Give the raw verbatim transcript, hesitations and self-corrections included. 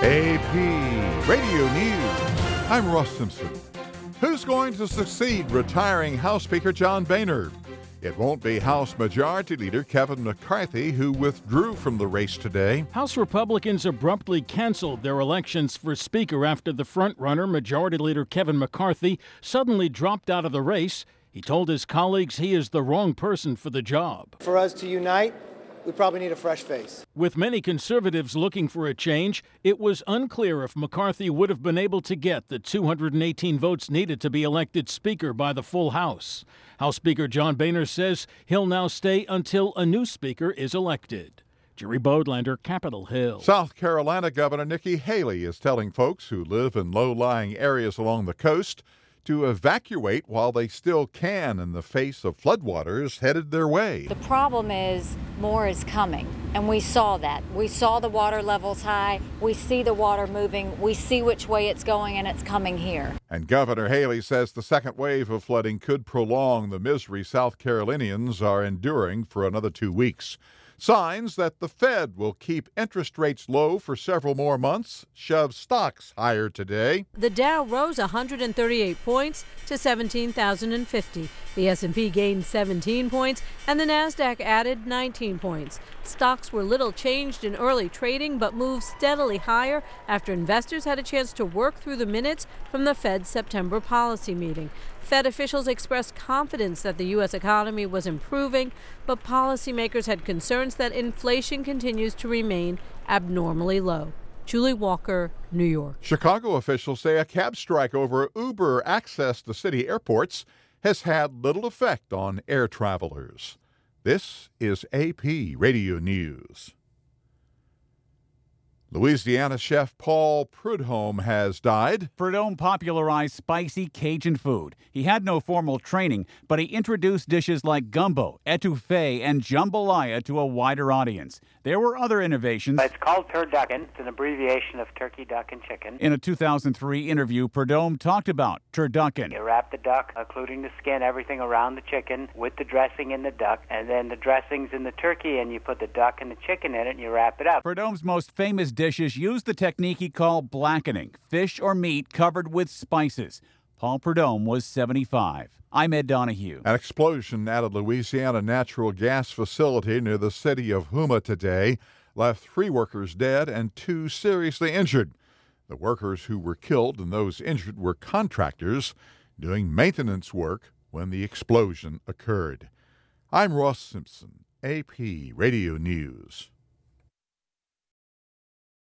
A P Radio News. I'm Ross Simpson. Who's going to succeed retiring House Speaker John Boehner? It won't be House Majority Leader Kevin McCarthy, who withdrew from the race today. House Republicans abruptly canceled their elections for Speaker after the frontrunner, Majority Leader Kevin McCarthy, suddenly dropped out of the race. He told his colleagues he is the wrong person for the job. For us to unite, we probably need a fresh face. With many conservatives looking for a change, it was unclear if McCarthy would have been able to get the two hundred eighteen votes needed to be elected Speaker by the full House. House Speaker John Boehner says he'll now stay until a new Speaker is elected. Jerry Bodlander, Capitol Hill. South Carolina Governor Nikki Haley is telling folks who live in low-lying areas along the coast to evacuate while they still can in the face of floodwaters headed their way. The problem is more is coming, and we saw that. We saw the water levels high. We see the water moving. We see which way it's going, and it's coming here. And Governor Haley says the second wave of flooding could prolong the misery South Carolinians are enduring for another two weeks. Signs that the Fed will keep interest rates low for several more months shove stocks higher today. The Dow rose one hundred thirty-eight points to seventeen thousand fifty. The S and P gained seventeen points, and the Nasdaq added nineteen points. Stocks were little changed in early trading, but moved steadily higher after investors had a chance to work through the minutes from the Fed's September policy meeting. Fed officials expressed confidence that the U S economy was improving, but policymakers had concerns that inflation continues to remain abnormally low. Julie Walker, New York. Chicago officials say a cab strike over Uber access to city airports has had little effect on air travelers. This is A P Radio News. Louisiana chef Paul Prudhomme has died. Prudhomme popularized spicy Cajun food. He had no formal training, but he introduced dishes like gumbo, etouffee, and jambalaya to a wider audience. There were other innovations. It's called turducken. It's an abbreviation of turkey, duck, and chicken. In a two thousand three interview, Prudhomme talked about turducken. You wrap the duck, including the skin, everything around the chicken, with the dressing in the duck, and then the dressings in the turkey, and you put the duck and the chicken in it, and you wrap it up. Prudhomme's most famous dishes use the technique he called blackening, fish or meat covered with spices. Paul Prudhomme was seventy-five. I'm Ed Donahue. An explosion at a Louisiana natural gas facility near the city of Houma today left three workers dead and two seriously injured. The workers who were killed and those injured were contractors doing maintenance work when the explosion occurred. I'm Ross Simpson, A P Radio News.